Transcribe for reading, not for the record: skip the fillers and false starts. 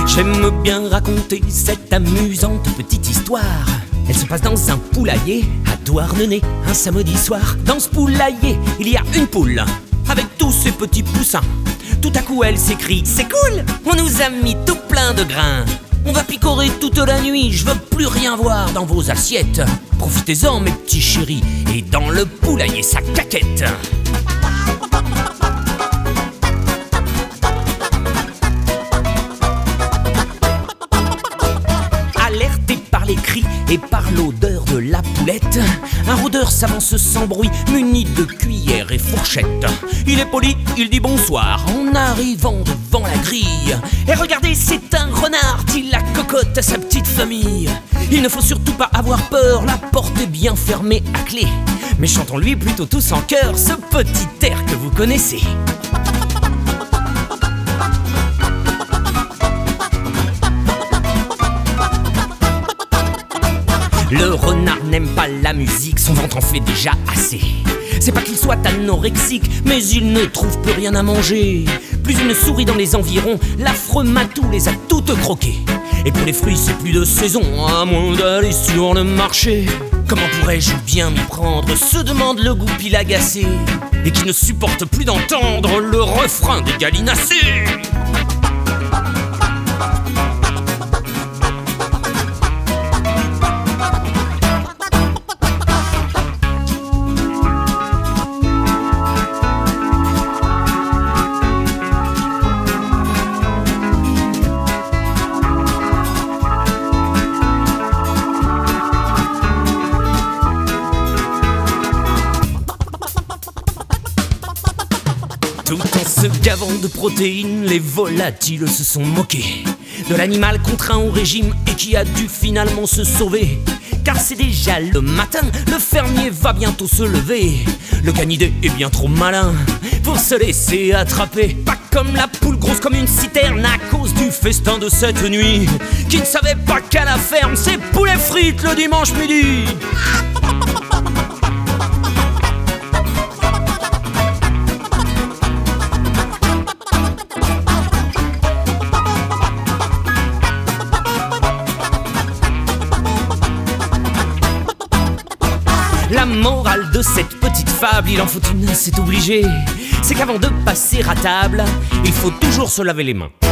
J'aime bien raconter cette amusante petite histoire. Elle se passe dans un poulailler à Douarnenez un samedi soir. Dans ce poulailler, il y a une poule avec tous ses petits poussins. Tout à coup elle s'écrie: c'est cool, on nous a mis tout plein de grains. On va picorer toute la nuit, je veux plus rien voir dans vos assiettes. Profitez-en mes petits chéris, et dans le poulailler ça caquette. Alerté par les cris et par l'odeur de la poulette, un rôdeur s'avance sans bruit, muni de cuillère et fourchette. Il est poli, il dit bonsoir en arrivant devant la grille. Et regardez, c'est un renard, dit la cocotte à sa petite famille. Il ne faut surtout pas avoir peur, la porte est bien fermée à clé. Mais chantons-lui plutôt tous en chœur ce petit air que vous connaissez. Le renard n'aime pas la musique, son ventre en fait déjà assez. C'est pas qu'il soit anorexique, mais il ne trouve plus rien à manger. Plus une souris dans les environs, l'affreux matou les a toutes croquées. Et pour les fruits c'est plus de saison, à moins d'aller sur le marché. Comment pourrais-je bien m'y prendre, se demande le goupil agacé, et qui ne supporte plus d'entendre le refrain des gallinacés. Tout en se gavant de protéines, les volatiles se sont moqués de l'animal contraint au régime et qui a dû finalement se sauver. Car c'est déjà le matin, le fermier va bientôt se lever. Le canidé est bien trop malin pour se laisser attraper. Pas comme la poule grosse comme une citerne à cause du festin de cette nuit, qui ne savait pas qu'à la ferme c'est poulet frites le dimanche midi. La morale de cette petite fable, il en faut une, c'est obligé. C'est qu'avant de passer à table, il faut toujours se laver les mains.